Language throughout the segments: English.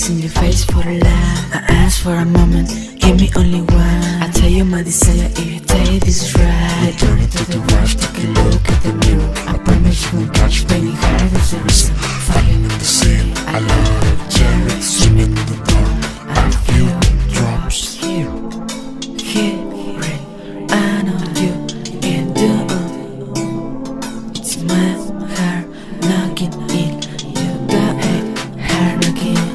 in your face for a laugh. I ask for a moment, give me only one. I tell you my desire if you take this right. You turn it to the rush, take a look at the mirror. I promise you won't catch raining hard as a reason. Falling in the sea, I love Jerry. Swimming in the dark, I feel drops. Here, rain, I know you can do. It's my heart knocking in. You got it, heart knocking,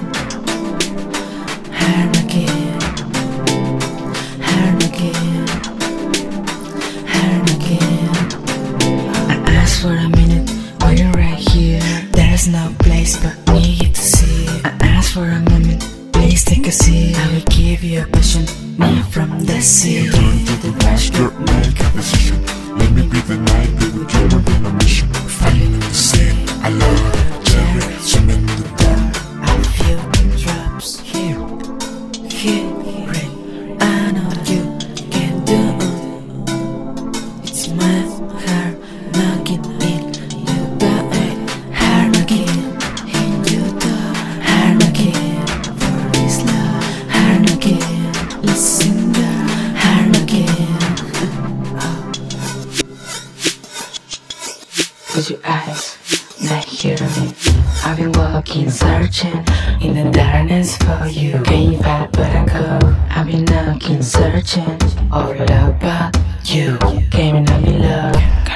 heart knocking, heart knocking, heart knocking. I asked for a minute, while you're right here. There's no place but me to see. I asked for a moment, please take a seat. I will give you a passion, me from the sea. Turn to the rush, don't make a decision. Let me be the night that we dream of on a mission. Falling in the sea, I love Jerry. Swimming in the dark, I feel drops. Here, rain, I know you can do. It's my heart knocking in. You got it, heart knocking in your door. Heart knocking for this love. Heart knocking, listen girl. Heart knocking. Close your eyes, not hear me. I've been walking, searching in the darkness for you. Can't find but I go. I've been knocking, searching all about you. Came in love,